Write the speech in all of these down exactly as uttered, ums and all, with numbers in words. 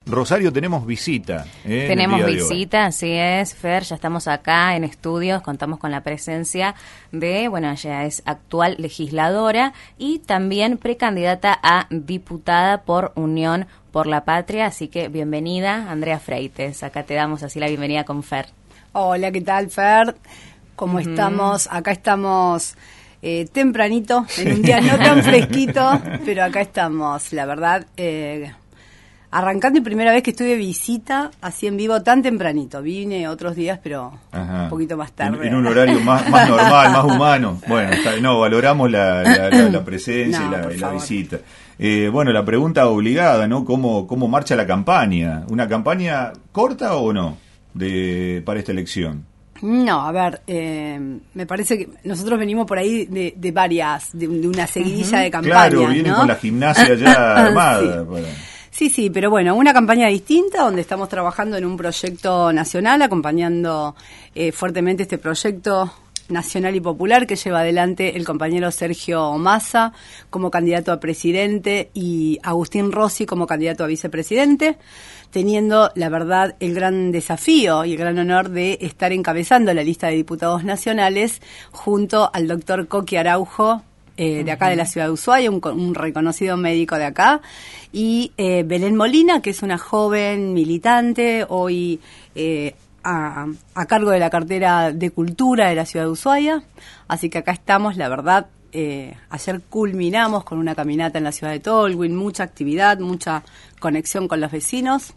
Rosario, tenemos visita. ¿eh? Tenemos visita, así es, Fer, ya estamos acá en estudios, contamos con la presencia de, bueno, ella es actual legisladora y también precandidata a diputada por Unión por la Patria, así que bienvenida, Andrea Freites, acá te damos así la bienvenida con Fer. Hola, ¿qué tal, Fer? ¿Cómo uh-huh. estamos? Acá estamos eh, tempranito, en un día no tan fresquito, pero acá estamos, la verdad, eh, arrancando y primera vez que estuve de visita, así en vivo, tan tempranito. Vine otros días, pero Ajá. un poquito más tarde. En, en un horario más, más normal, más humano. Bueno, está, no, valoramos la, la, la, la presencia no, y la, la visita. Eh, bueno, la pregunta obligada, ¿no? ¿Cómo, cómo marcha la campaña? ¿Una campaña corta o no de para esta elección? No, a ver, eh, me parece que nosotros venimos por ahí de, de varias, de, de una seguidilla uh-huh. de campañas, Claro, vienen ¿no? con la gimnasia ya armada. Sí. Bueno. Sí, sí, pero bueno, una campaña distinta donde estamos trabajando en un proyecto nacional, acompañando eh, fuertemente este proyecto nacional y popular que lleva adelante el compañero Sergio Massa como candidato a presidente y Agustín Rossi como candidato a vicepresidente, teniendo, la verdad, el gran desafío y el gran honor de estar encabezando la lista de diputados nacionales junto al doctor Coqui Araujo, Eh, de acá de la ciudad de Ushuaia, un, un reconocido médico de acá, y eh, Belén Molina, que es una joven militante, hoy eh, a, a cargo de la cartera de Cultura de la ciudad de Ushuaia. Así que acá estamos, la verdad, eh, ayer culminamos con una caminata en la ciudad de Tolwyn, mucha actividad, mucha conexión con los vecinos.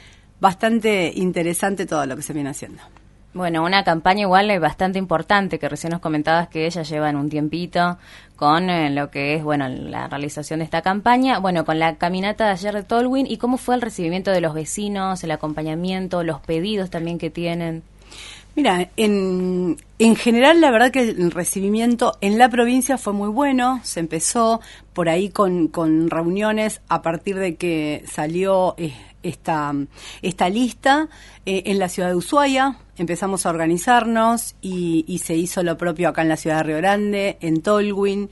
Bastante interesante todo lo que se viene haciendo. Bueno, una campaña igual bastante importante, que recién nos comentabas que ella lleva en un tiempito con eh, lo que es, bueno, la realización de esta campaña, bueno, con la caminata de ayer de Tolwyn, y cómo fue el recibimiento de los vecinos, el acompañamiento, los pedidos también que tienen. Mira, en, en general la verdad que el recibimiento en la provincia fue muy bueno, se empezó por ahí con, con reuniones a partir de que salió eh, esta, esta lista eh, en la ciudad de Ushuaia, empezamos a organizarnos y, y se hizo lo propio acá en la ciudad de Río Grande, en Tolwyn.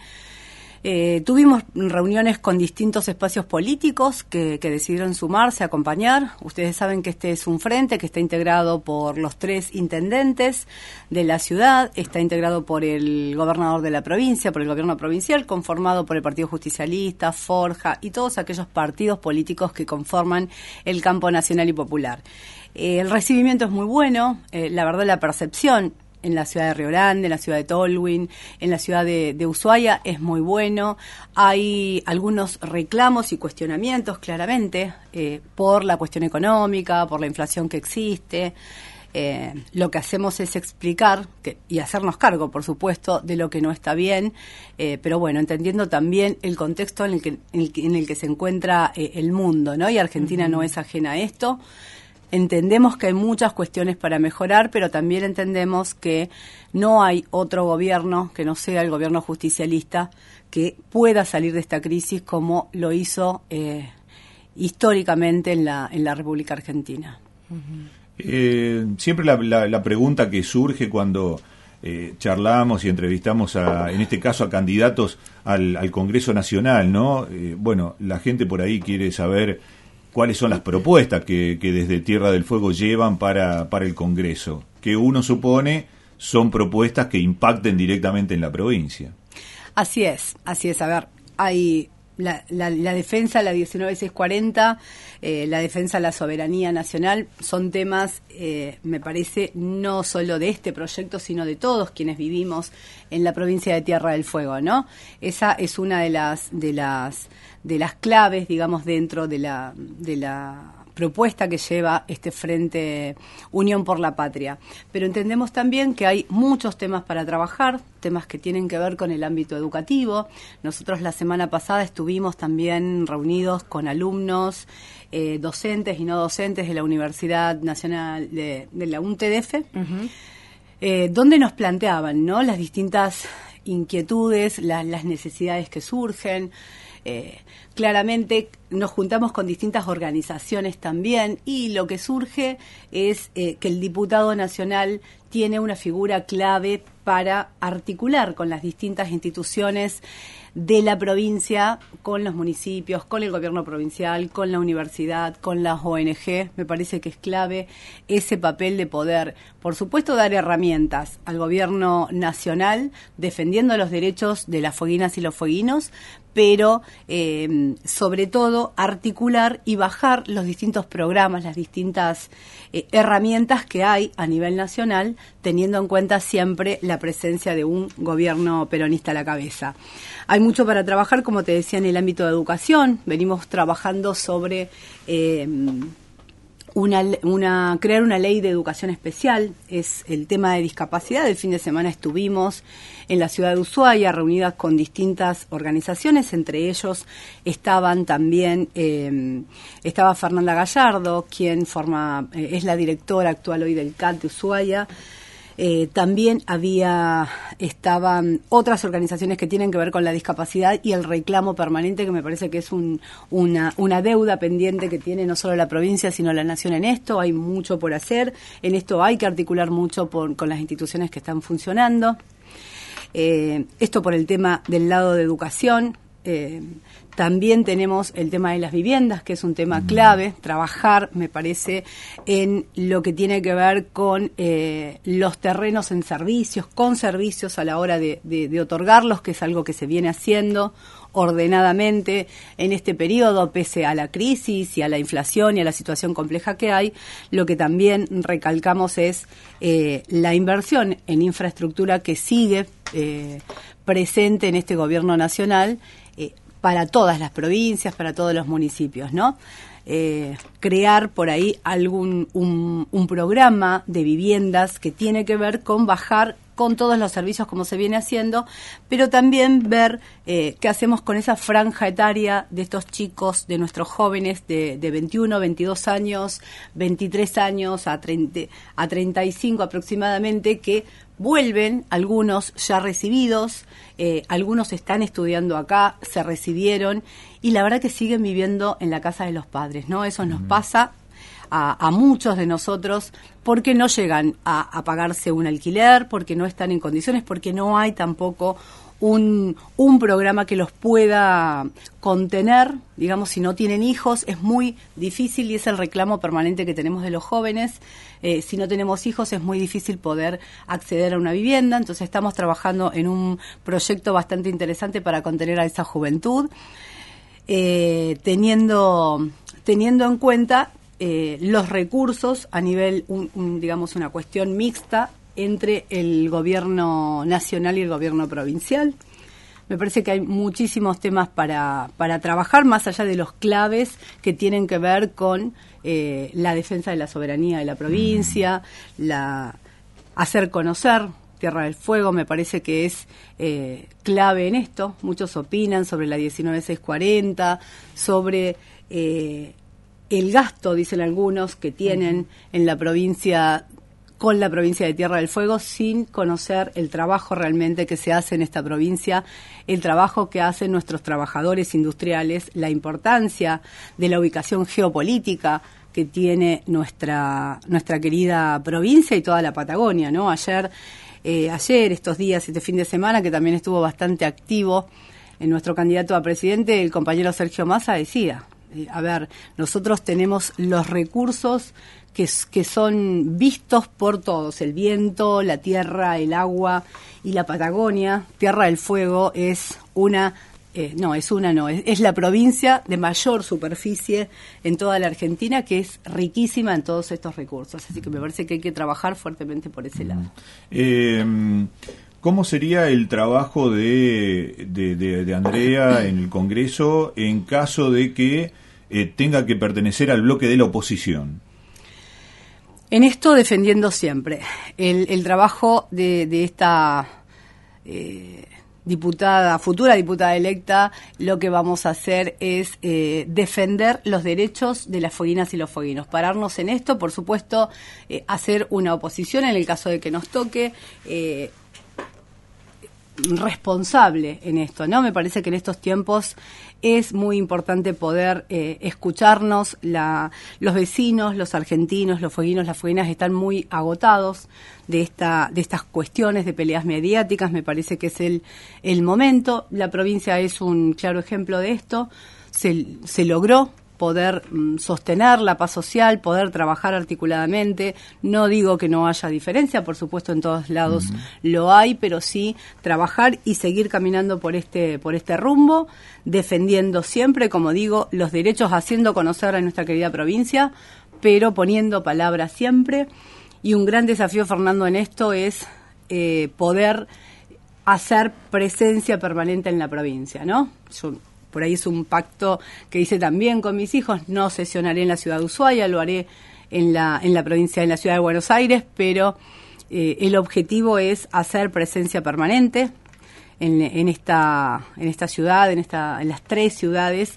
Eh, tuvimos reuniones con distintos espacios políticos que, que decidieron sumarse, acompañar. Ustedes saben que este es un frente que está integrado por los tres intendentes de la ciudad, está integrado por el gobernador de la provincia, por el gobierno provincial, conformado por el Partido Justicialista, Forja y todos aquellos partidos políticos que conforman el campo nacional y popular. Eh, el recibimiento es muy bueno, eh, la verdad la percepción en la ciudad de Río Grande, en la ciudad de Tolwyn, en la ciudad de, de Ushuaia es muy bueno. Hay algunos reclamos y cuestionamientos, claramente, eh, por la cuestión económica, por la inflación que existe. Eh, lo que hacemos es explicar que, y hacernos cargo, por supuesto, de lo que no está bien, eh, pero bueno, entendiendo también el contexto en el que, en el que, en el que se encuentra eh, el mundo, ¿no? Y Argentina uh-huh. no es ajena a esto. Entendemos que hay muchas cuestiones para mejorar, pero también entendemos que no hay otro gobierno que no sea el gobierno justicialista que pueda salir de esta crisis como lo hizo eh, históricamente en la, en la República Argentina. Uh-huh. Eh, siempre la, la, la pregunta que surge cuando eh, charlamos y entrevistamos, a, en este caso, a candidatos al, al Congreso Nacional, ¿no? Eh, bueno, la gente por ahí quiere saber cuáles son las propuestas que, que desde Tierra del Fuego llevan para, para el Congreso, que uno supone son propuestas que impacten directamente en la provincia. Así es, así es. A ver, hay la, la, la defensa, la diecinueve mil seiscientos cuarenta, eh, la defensa de la soberanía nacional, son temas, eh, me parece, no solo de este proyecto, sino de todos quienes vivimos en la provincia de Tierra del Fuego, ¿no? Esa es una de las de las de las claves, digamos, dentro de la de la propuesta que lleva este Frente Unión por la Patria. Pero entendemos también que hay muchos temas para trabajar, temas que tienen que ver con el ámbito educativo. Nosotros la semana pasada estuvimos también reunidos con alumnos, eh, docentes y no docentes de la Universidad Nacional de, de la U N T D F, uh-huh. eh, donde nos planteaban, ¿no?, las distintas inquietudes, la, las necesidades que surgen. Eh, claramente nos juntamos con distintas organizaciones también y lo que surge es eh, que el diputado nacional tiene una figura clave para articular con las distintas instituciones de la provincia, con los municipios, con el gobierno provincial, con la universidad, con las O N G. Me parece que es clave ese papel de poder, por supuesto, dar herramientas al gobierno nacional, defendiendo los derechos de las fueguinas y los fueguinos, pero eh, sobre todo articular y bajar los distintos programas, las distintas eh, herramientas que hay a nivel nacional, teniendo en cuenta siempre la presencia de un gobierno peronista a la cabeza. Hay mucho para trabajar, como te decía, en el ámbito de educación. Venimos trabajando sobre eh, Una, una, crear una ley de educación especial, es el tema de discapacidad. El fin de semana estuvimos en la ciudad de Ushuaia reunidas con distintas organizaciones, entre ellos estaban también, eh, estaba Fernanda Gallardo, quien forma, eh, es la directora actual hoy del C A T de Ushuaia. Eh, también había, estaban otras organizaciones que tienen que ver con la discapacidad y el reclamo permanente, que me parece que es un, una, una deuda pendiente que tiene no solo la provincia, sino la nación en esto. Hay mucho por hacer, en esto hay que articular mucho por, con las instituciones que están funcionando. Eh, esto por el tema del lado de educación. Eh, también tenemos el tema de las viviendas, que es un tema clave, trabajar, me parece, en lo que tiene que ver con eh, los terrenos en servicios, con servicios a la hora de, de, de otorgarlos, que es algo que se viene haciendo ordenadamente en este periodo, pese a la crisis y a la inflación y a la situación compleja que hay. Lo que también recalcamos es eh, la inversión en infraestructura que sigue eh, presente en este gobierno nacional, eh, para todas las provincias, para todos los municipios, ¿no? Eh, crear por ahí algún un, un programa de viviendas que tiene que ver con bajar con todos los servicios como se viene haciendo, pero también ver eh, qué hacemos con esa franja etaria de estos chicos, de nuestros jóvenes de, de veintiuno, veintidós años, veintitrés años a, treinta, a treinta y cinco aproximadamente, que vuelven, algunos ya recibidos, eh, algunos están estudiando acá, se recibieron y la verdad que siguen viviendo en la casa de los padres, ¿no? Eso nos pasa a, a muchos de nosotros porque no llegan a, a pagarse un alquiler, porque no están en condiciones, porque no hay tampoco un, un programa que los pueda contener. Digamos, si no tienen hijos es muy difícil y es el reclamo permanente que tenemos de los jóvenes. Eh, si no tenemos hijos es muy difícil poder acceder a una vivienda, entonces estamos trabajando en un proyecto bastante interesante para contener a esa juventud, eh, teniendo, teniendo en cuenta eh, los recursos a nivel, un, un, digamos, una cuestión mixta entre el gobierno nacional y el gobierno provincial. Me parece que hay muchísimos temas para, para trabajar, más allá de los claves que tienen que ver con eh, la defensa de la soberanía de la provincia, la hacer conocer Tierra del Fuego, me parece que es eh, clave en esto. Muchos opinan sobre la diecinueve mil seiscientos cuarenta, sobre eh, el gasto, dicen algunos, que tienen uh-huh. en la provincia con la provincia de Tierra del Fuego, sin conocer el trabajo realmente que se hace en esta provincia, el trabajo que hacen nuestros trabajadores industriales, la importancia de la ubicación geopolítica que tiene nuestra nuestra querida provincia y toda la Patagonia, ¿no? Ayer, eh, ayer, estos días, este fin de semana, que también estuvo bastante activo en nuestro candidato a presidente, el compañero Sergio Massa decía, eh, a ver, nosotros tenemos los recursos Que, que son vistos por todos, el viento, la tierra, el agua y la Patagonia. Tierra del Fuego es una, eh, no, es una no, es, es la provincia de mayor superficie en toda la Argentina, que es riquísima en todos estos recursos, así que me parece que hay que trabajar fuertemente por ese lado. Eh, ¿Cómo sería el trabajo de, de, de, de Andrea en el Congreso en caso de que eh, tenga que pertenecer al bloque de la oposición? En esto defendiendo siempre el, el trabajo de, de esta eh, diputada, futura diputada electa. Lo que vamos a hacer es eh, defender los derechos de las fueguinas y los fueguinos, pararnos en esto, por supuesto, eh, hacer una oposición en el caso de que nos toque, eh, responsable en esto, ¿no? Me parece que en estos tiempos es muy importante poder eh, escucharnos. La, los vecinos, los argentinos, los fueguinos, las fueguinas están muy agotados de esta de estas cuestiones de peleas mediáticas. Me parece que es el, el momento. La provincia es un claro ejemplo de esto. Se, se logró poder mm, sostener la paz social, poder trabajar articuladamente. No digo que no haya diferencia, por supuesto en todos lados uh-huh. lo hay, pero sí trabajar y seguir caminando por este por este rumbo, defendiendo siempre, como digo, los derechos, haciendo conocer a nuestra querida provincia, pero poniendo palabras siempre. Y un gran desafío, Fernando, en esto es eh, poder hacer presencia permanente en la provincia, ¿no? Yo, por ahí es un pacto que hice también con mis hijos. No sesionaré en la ciudad de Ushuaia, lo haré en la en la provincia, en la ciudad de Buenos Aires, pero eh, el objetivo es hacer presencia permanente en, en esta en esta ciudad, en esta en las tres ciudades.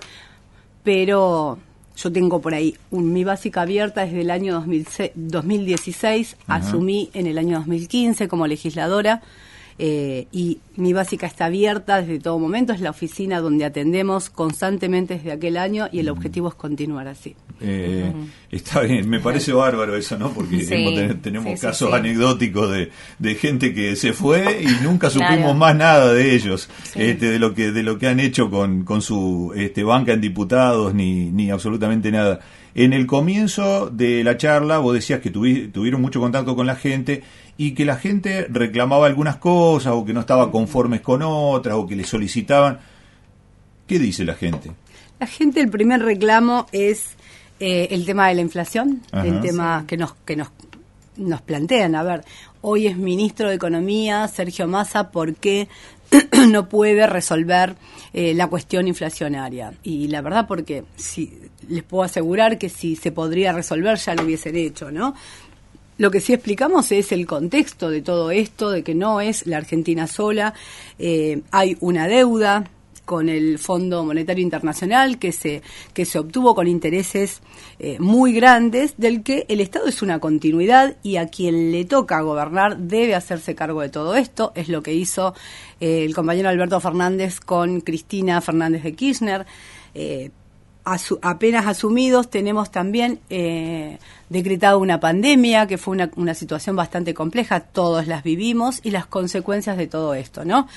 Pero yo tengo por ahí un, mi básica abierta desde el año dos mil seis, dos mil dieciséis, uh-huh. asumí en el año dos mil quince como legisladora. Eh, y mi básica está abierta desde todo momento, es la oficina donde atendemos constantemente desde aquel año y el objetivo es continuar así. Eh, uh-huh. Está bien, me parece bárbaro eso, ¿no? Porque sí, hemos, tenemos sí, sí, casos sí. anecdóticos de, de gente que se fue y nunca supimos claro. más nada de ellos, sí. este, de lo que de lo que han hecho con, con su este, banca en diputados, ni, ni absolutamente nada. En el comienzo de la charla vos decías que tuvi, tuvieron mucho contacto con la gente y que la gente reclamaba algunas cosas o que no estaba conformes con otras o que le solicitaban. ¿Qué dice la gente? La gente, el primer reclamo es eh, el tema de la inflación, Ajá. el tema sí. que nos que nos nos plantean. A ver, hoy es ministro de Economía Sergio Massa, ¿por qué no puede resolver eh, la cuestión inflacionaria? Y la verdad, porque si les puedo asegurar que si se podría resolver ya lo hubiesen hecho, ¿no? Lo que sí explicamos es el contexto de todo esto, de que no es la Argentina sola, eh, hay una deuda con el Fondo Monetario Internacional que se que se obtuvo con intereses eh, muy grandes, del que el Estado es una continuidad y a quien le toca gobernar debe hacerse cargo de todo esto. Es lo que hizo eh, el compañero Alberto Fernández con Cristina Fernández de Kirchner. Eh, Asu- apenas asumidos tenemos también eh, decretado una pandemia que fue una, una situación bastante compleja, todos las vivimos y las consecuencias de todo esto, ¿no?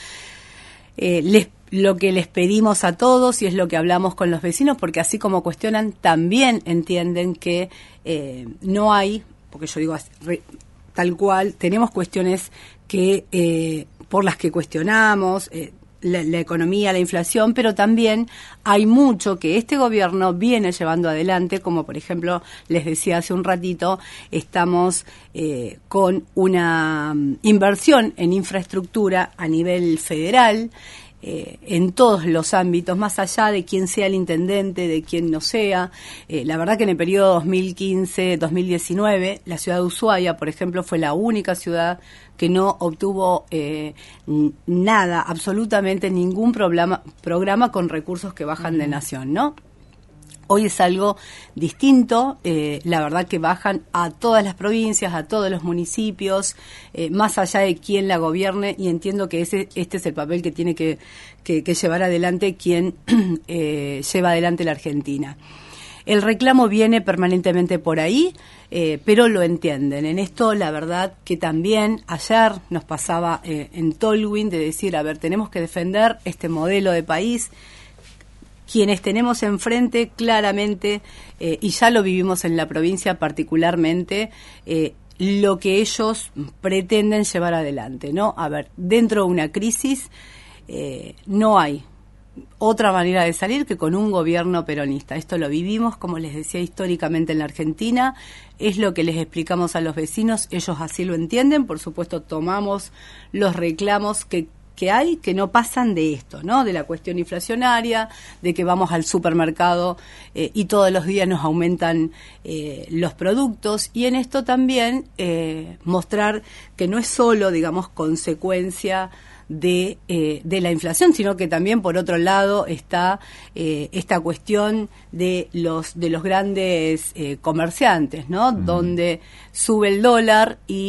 Eh, les, lo que les pedimos a todos y es lo que hablamos con los vecinos, porque así como cuestionan, también entienden que eh, no hay, porque yo digo re, tal cual, tenemos cuestiones que eh, por las que cuestionamos, eh, La, la economía, la inflación, pero también hay mucho que este gobierno viene llevando adelante, como por ejemplo, les decía hace un ratito, estamos eh, con una inversión en infraestructura a nivel federal, eh, en todos los ámbitos, más allá de quién sea el intendente, de quién no sea. Eh, la verdad que en el periodo dos mil quince dos mil diecinueve, la ciudad de Ushuaia, por ejemplo, fue la única ciudad que no obtuvo eh, nada, absolutamente ningún programa, programa con recursos que bajan uh-huh. de nación, ¿no? Hoy es algo distinto, eh, la verdad que bajan a todas las provincias, a todos los municipios, eh, más allá de quién la gobierne, y entiendo que ese este es el papel que tiene que, que, que llevar adelante quien eh, lleva adelante la Argentina. El reclamo viene permanentemente por ahí, eh, pero lo entienden. En esto, la verdad que también ayer nos pasaba eh, en Tolwyn de decir, a ver, tenemos que defender este modelo de país. Quienes tenemos enfrente, claramente, eh, y ya lo vivimos en la provincia particularmente, eh, lo que ellos pretenden llevar adelante, ¿no? A ver, dentro de una crisis eh, no hay otra manera de salir que con un gobierno peronista. Esto lo vivimos, como les decía, históricamente en la Argentina, es lo que les explicamos a los vecinos, ellos así lo entienden, por supuesto tomamos los reclamos que que hay que no pasan de esto, ¿no? De la cuestión inflacionaria, de que vamos al supermercado eh, y todos los días nos aumentan eh, los productos, y en esto también eh, mostrar que no es solo, digamos, consecuencia de eh, de la inflación, sino que también por otro lado está eh, esta cuestión de los de los grandes eh, comerciantes, ¿no? Mm. Donde sube el dólar y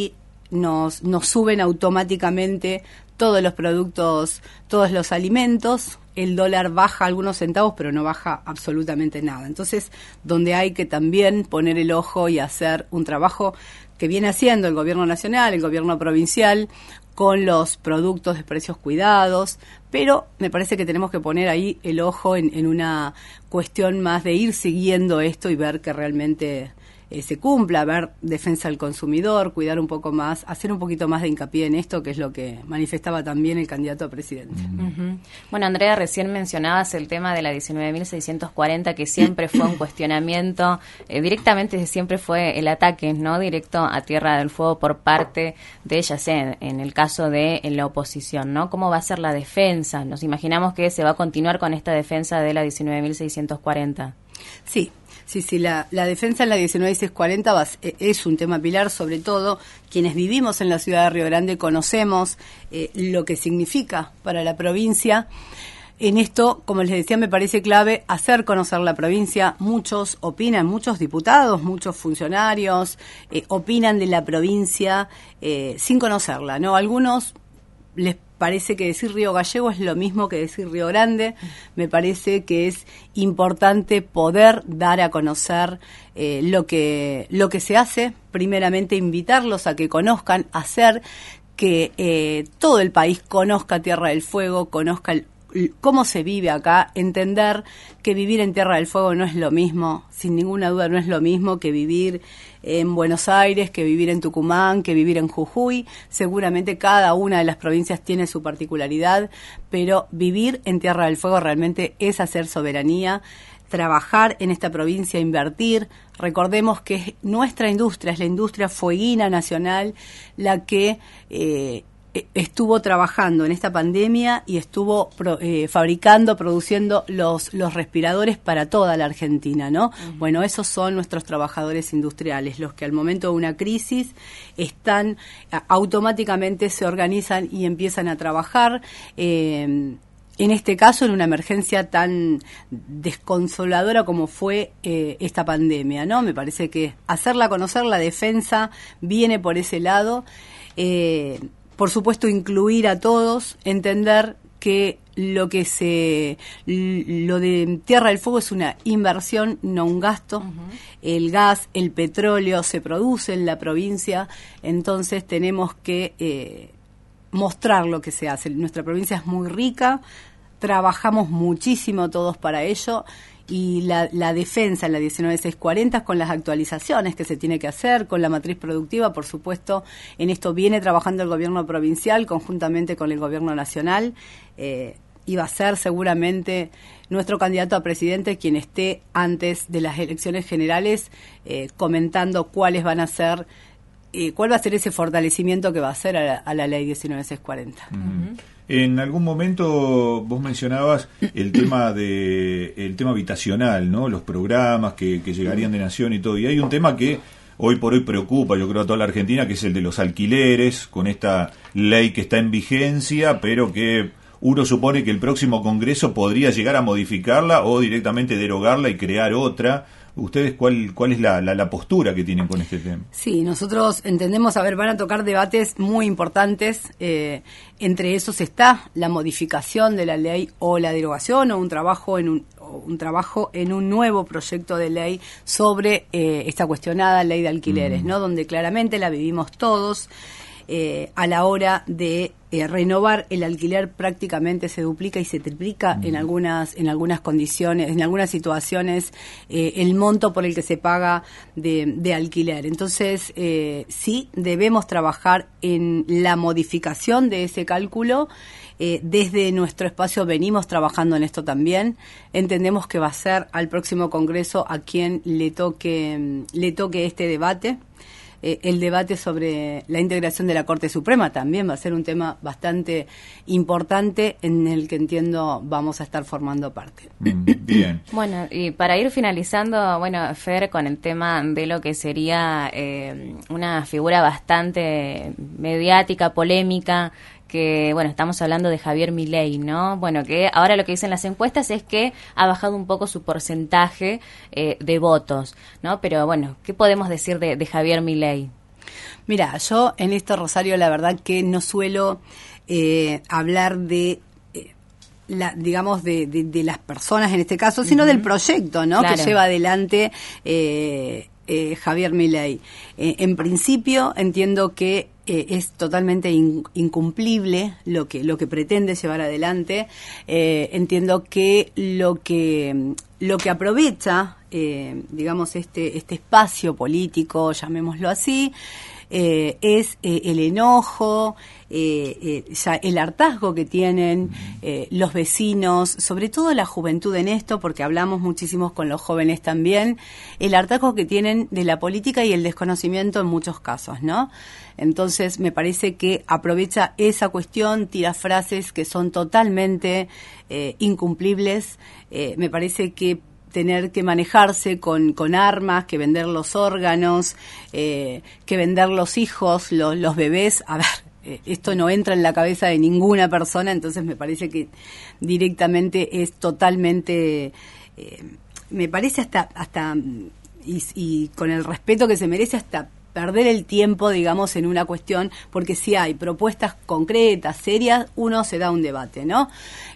nos, nos suben automáticamente todos los productos, todos los alimentos. El dólar baja algunos centavos, pero no baja absolutamente nada. Entonces, donde hay que también poner el ojo y hacer un trabajo que viene haciendo el gobierno nacional, el gobierno provincial, con los productos de precios cuidados, pero me parece que tenemos que poner ahí el ojo en, en una cuestión más de ir siguiendo esto y ver que realmente eh, se cumpla, ver defensa del consumidor, cuidar un poco más, hacer un poquito más de hincapié en esto, que es lo que manifestaba también el candidato a presidente. Uh-huh. Bueno, Andrea, recién mencionabas el tema de la diecinueve mil seiscientos cuarenta, que siempre fue un cuestionamiento, eh, directamente siempre fue el ataque, ¿no?, directo a Tierra del Fuego por parte de ella, en, en el caso de en la oposición, ¿no? ¿Cómo va a ser la defensa? Nos imaginamos que se va a continuar con esta defensa de la diecinueve mil seiscientos cuarenta. Sí. Sí, sí, la, la defensa en la diecinueve mil seiscientos cuarenta va, es un tema pilar, sobre todo quienes vivimos en la ciudad de Río Grande conocemos eh, lo que significa para la provincia. En esto, como les decía, me parece clave hacer conocer la provincia. Muchos opinan, muchos diputados, muchos funcionarios eh, opinan de la provincia eh, sin conocerla, ¿no? Algunos les parece que decir Río Gallego es lo mismo que decir Río Grande. Me parece que es importante poder dar a conocer eh, lo que lo que se hace. Primeramente, invitarlos a que conozcan, hacer que eh, todo el país conozca Tierra del Fuego, conozca el cómo se vive acá, entender que vivir en Tierra del Fuego no es lo mismo, sin ninguna duda no es lo mismo que vivir en Buenos Aires, que vivir en Tucumán, que vivir en Jujuy. Seguramente cada una de las provincias tiene su particularidad, pero vivir en Tierra del Fuego realmente es hacer soberanía, trabajar en esta provincia, invertir. Recordemos que es nuestra industria, es la industria fueguina nacional la que eh, estuvo trabajando en esta pandemia y estuvo pro, eh, fabricando, produciendo los, los respiradores para toda la Argentina, ¿no? Uh-huh. Bueno, esos son nuestros trabajadores industriales, los que al momento de una crisis están, automáticamente se organizan y empiezan a trabajar. Eh, En este caso, en una emergencia tan desconsoladora como fue eh, esta pandemia, ¿no? Me parece que hacerla conocer, la defensa viene por ese lado. Eh, por supuesto, incluir a todos, entender que lo que se lo de Tierra del Fuego es una inversión, no un gasto. Uh-huh. El gas, el petróleo se produce en la provincia, entonces tenemos que eh, mostrar lo que se hace. Nuestra provincia es muy rica, trabajamos muchísimo todos para ello, y la, la defensa en la diecinueve mil seiscientos cuarenta, con las actualizaciones que se tiene que hacer, con la matriz productiva, por supuesto, en esto viene trabajando el gobierno provincial conjuntamente con el gobierno nacional, eh, y va a ser seguramente nuestro candidato a presidente quien esté antes de las elecciones generales eh, comentando cuáles van a ser, eh, cuál va a ser ese fortalecimiento que va a hacer a la, a la ley diecinueve mil seiscientos cuarenta. Uh-huh. En algún momento vos mencionabas el tema de el tema habitacional, ¿no? Los programas que, que llegarían de Nación y todo. Y hay un tema que hoy por hoy preocupa, yo creo, a toda la Argentina, que es el de los alquileres, con esta ley que está en vigencia, pero que uno supone que el próximo Congreso podría llegar a modificarla o directamente derogarla y crear otra. ¿Ustedes cuál cuál es la, la, la postura que tienen con este tema? Sí, nosotros entendemos, a ver, van a tocar debates muy importantes, eh, entre esos está la modificación de la ley o la derogación o un trabajo en un, o un trabajo en un nuevo proyecto de ley sobre eh, esta cuestionada ley de alquileres, mm. ¿no? Donde claramente la vivimos todos. Eh, a la hora de eh, renovar el alquiler prácticamente se duplica y se triplica mm. en algunas en algunas condiciones, en algunas situaciones, eh, el monto por el que se paga de, de alquiler. Entonces, eh, sí, debemos trabajar en la modificación de ese cálculo. Eh, desde nuestro espacio venimos trabajando en esto también. Entendemos que va a ser al próximo Congreso a quien le toque, le toque este debate. Eh, el debate sobre la integración de la Corte Suprema también va a ser un tema bastante importante en el que entiendo vamos a estar formando parte. Bien. Bueno, y para ir finalizando, bueno, Fer, con el tema de lo que sería eh, una figura bastante mediática, polémica, que, bueno, estamos hablando de Javier Milei, ¿no? Bueno, que ahora lo que dicen las encuestas es que ha bajado un poco su porcentaje eh, de votos, ¿no? Pero, bueno, ¿qué podemos decir de, de Javier Milei? Mira, yo en esto, Rosario, la verdad que no suelo eh, hablar de eh, la, digamos de, de, de las personas en este caso, sino uh-huh. del proyecto, ¿no? Claro. Que lleva adelante eh, eh, Javier Milei. Eh, en principio entiendo que eh, es totalmente in, incumplible lo que lo que pretende llevar adelante. Eh, entiendo que lo que lo que aprovecha, eh, digamos este este espacio político, llamémoslo así, eh, es eh, el enojo, eh, eh, ya el hartazgo que tienen eh, los vecinos, sobre todo la juventud en esto, porque hablamos muchísimo con los jóvenes también, el hartazgo que tienen de la política y el desconocimiento en muchos casos, ¿no? Entonces me parece que aprovecha esa cuestión, tira frases que son totalmente eh, incumplibles. Eh, me parece que tener que manejarse con, con armas, que vender los órganos, eh, que vender los hijos, los, los bebés, a ver, eh, esto no entra en la cabeza de ninguna persona, entonces me parece que directamente es totalmente, eh, me parece hasta, hasta y, y con el respeto que se merece, hasta perder el tiempo, digamos, en una cuestión, porque si hay propuestas concretas, serias, uno se da un debate, ¿no?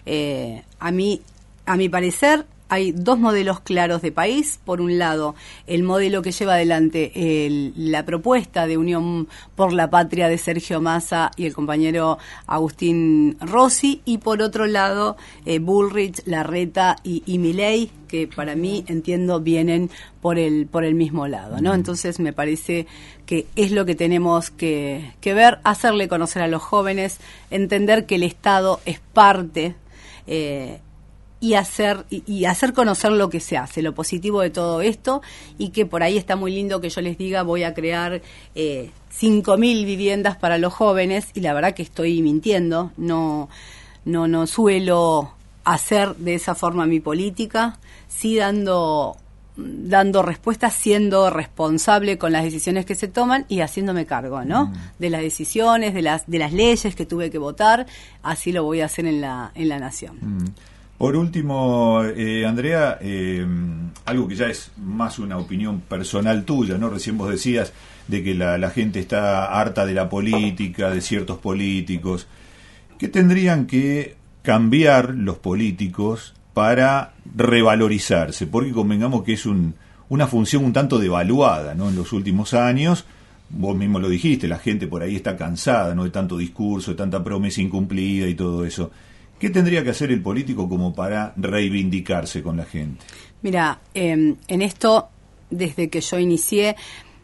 Eh, a mí, a mi parecer, hay dos modelos claros de país. Por un lado, el modelo que lleva adelante el, la propuesta de Unión por la Patria de Sergio Massa y el compañero Agustín Rossi, y por otro lado, eh, Bullrich, Larreta y, y Milei, que para mí, entiendo, vienen por el por el mismo lado, ¿no? Entonces me parece que es lo que tenemos que, que ver, hacerle conocer a los jóvenes, entender que el Estado es parte, eh, y hacer y, y hacer conocer lo que se hace, lo positivo de todo esto, y que por ahí está muy lindo que yo les diga voy a crear eh, cinco mil viviendas para los jóvenes, y la verdad que estoy mintiendo, no no no suelo hacer de esa forma mi política, sí dando dando respuestas, siendo responsable con las decisiones que se toman y haciéndome cargo, ¿no? Mm. De las decisiones, de las de las leyes que tuve que votar, así lo voy a hacer en la en la nación. Mm. Por último, eh, Andrea, eh, algo que ya es más una opinión personal tuya, ¿no? Recién vos decías de que la, la gente está harta de la política, de ciertos políticos. ¿Qué tendrían que cambiar los políticos para revalorizarse? Porque convengamos que es un, una función un tanto devaluada, ¿no? En los últimos años, vos mismo lo dijiste, la gente por ahí está cansada, ¿no? De tanto discurso, de tanta promesa incumplida y todo eso. ¿Qué tendría que hacer el político como para reivindicarse con la gente? Mira, eh, en esto, desde que yo inicié,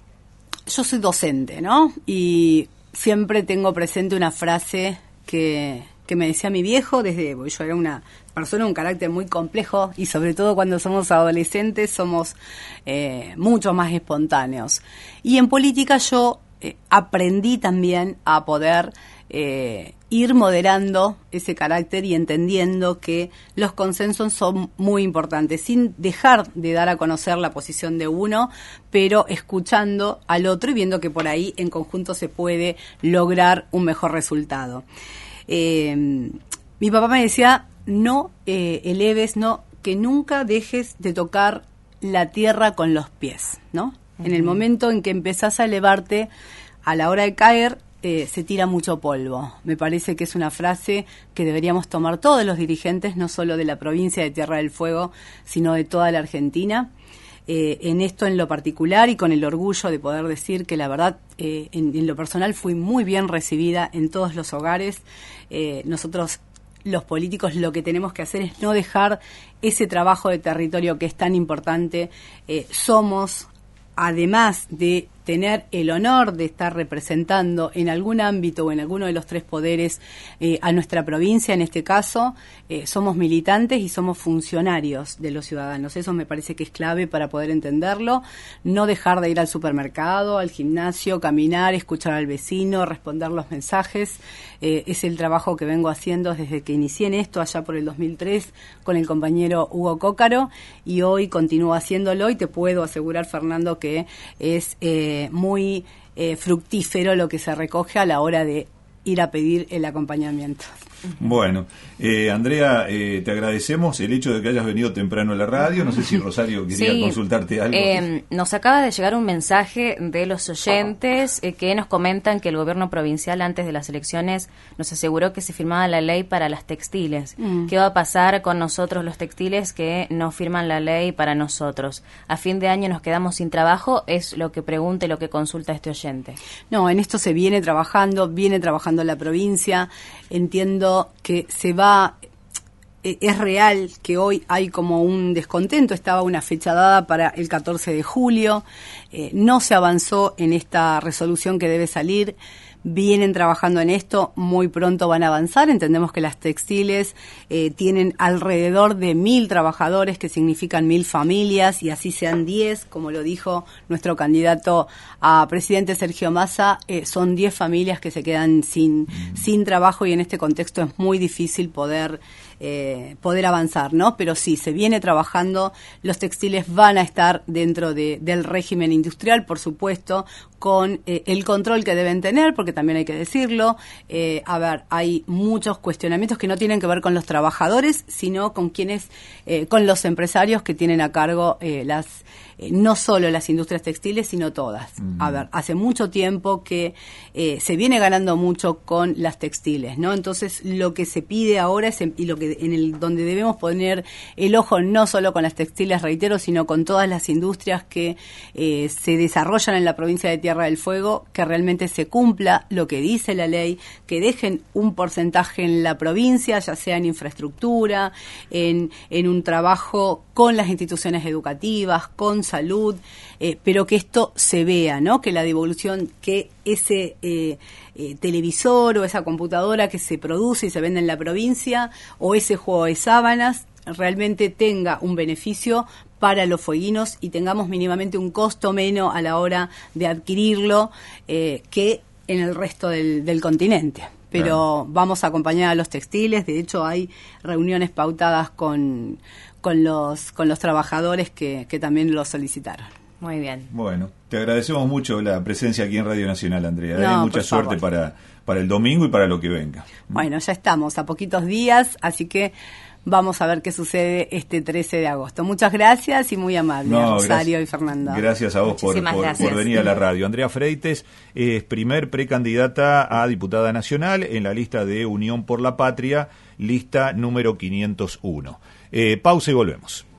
yo soy docente, ¿no? Y siempre tengo presente una frase que, que me decía mi viejo, desde porque yo era una persona, un carácter muy complejo, y sobre todo cuando somos adolescentes somos eh, mucho más espontáneos. Y en política yo eh, aprendí también a poder Eh, ir moderando ese carácter y entendiendo que los consensos son muy importantes, sin dejar de dar a conocer la posición de uno, pero escuchando al otro y viendo que por ahí en conjunto se puede lograr un mejor resultado. Eh, mi papá me decía, no eh, eleves, no, que nunca dejes de tocar la tierra con los pies, ¿no? Uh-huh. En el momento en que empezás a elevarte, a la hora de caer, Eh, se tira mucho polvo. Me parece que es una frase que deberíamos tomar todos los dirigentes, no solo de la provincia de Tierra del Fuego, sino de toda la Argentina. Eh, en esto en lo particular, y con el orgullo de poder decir que la verdad, eh, en, en lo personal, fui muy bien recibida en todos los hogares. Eh, nosotros, los políticos, lo que tenemos que hacer es no dejar ese trabajo de territorio que es tan importante. Eh, somos, además de tener el honor de estar representando en algún ámbito o en alguno de los tres poderes eh, a nuestra provincia, en este caso, eh, somos militantes y somos funcionarios de los ciudadanos. Eso me parece que es clave para poder entenderlo. No dejar de ir al supermercado, al gimnasio, caminar, escuchar al vecino, responder los mensajes. Eh, es el trabajo que vengo haciendo desde que inicié en esto, allá por el dos mil tres, con el compañero Hugo Cócaro, y hoy continúo haciéndolo, y te puedo asegurar, Fernando, que es eh, muy eh, fructífero lo que se recoge a la hora de ir a pedir el acompañamiento. Bueno, eh, Andrea, eh, te agradecemos el hecho de que hayas venido temprano a la radio. No sé si Rosario quería sí, consultarte algo. Eh, nos acaba de llegar un mensaje de los oyentes eh, que nos comentan que el gobierno provincial antes de las elecciones nos aseguró que se firmaba la ley para las textiles. Mm. ¿Qué va a pasar con nosotros los textiles que no firman la ley para nosotros? ¿A fin de año nos quedamos sin trabajo? Es lo que pregunta y lo que consulta este oyente. No, en esto se viene trabajando, viene trabajando la provincia. Entiendo que se va, es real que hoy hay como un descontento, estaba una fecha dada para el catorce de julio, eh, no se avanzó en esta resolución que debe salir. Vienen trabajando en esto, muy pronto van a avanzar. Entendemos que las textiles eh, tienen alrededor de mil trabajadores, que significan mil familias, y así sean diez, como lo dijo nuestro candidato a presidente Sergio Massa, eh, son diez familias que se quedan sin, sin trabajo, y en este contexto es muy difícil poder eh, poder avanzar, ¿no? Pero sí, se viene trabajando, los textiles van a estar dentro de, del régimen industrial, por supuesto, con eh, el control que deben tener, porque también hay que decirlo, eh, a ver, hay muchos cuestionamientos que no tienen que ver con los trabajadores, sino con quienes, eh, con los empresarios que tienen a cargo eh, las, eh, no solo las industrias textiles, sino todas. Uh-huh. A ver, hace mucho tiempo que eh, se viene ganando mucho con las textiles, ¿no? Entonces, lo que se pide ahora es, y lo que en el donde debemos poner el ojo, no solo con las textiles, reitero, sino con todas las industrias que eh, se desarrollan en la provincia de Tierra del Fuego, que realmente se cumpla lo que dice la ley, que dejen un porcentaje en la provincia, ya sea en infraestructura, en, en un trabajo con las instituciones educativas, con salud, eh, pero que esto se vea, ¿no? Que la devolución, que ese eh, eh, televisor o esa computadora que se produce y se vende en la provincia, o ese juego de sábanas, realmente tenga un beneficio para los fueguinos y tengamos mínimamente un costo menos a la hora de adquirirlo eh, que en el resto del, del continente. Pero claro, vamos a acompañar a los textiles. De hecho, hay reuniones pautadas con, con, los, con los trabajadores que, que también lo solicitaron. Muy bien. Bueno, te agradecemos mucho la presencia aquí en Radio Nacional, Andrea. No, ¿eh? Mucha suerte para, para el domingo y para lo que venga. Bueno, ya estamos a poquitos días, así que vamos a ver qué sucede este trece de agosto. Muchas gracias y muy amable, no, Rosario gracias, y Fernando. Gracias a vos por, por, por venir a la radio. Andrea Freites es primer precandidata a diputada nacional en la lista de Unión por la Patria, lista número quinientos uno. Eh, pausa y volvemos.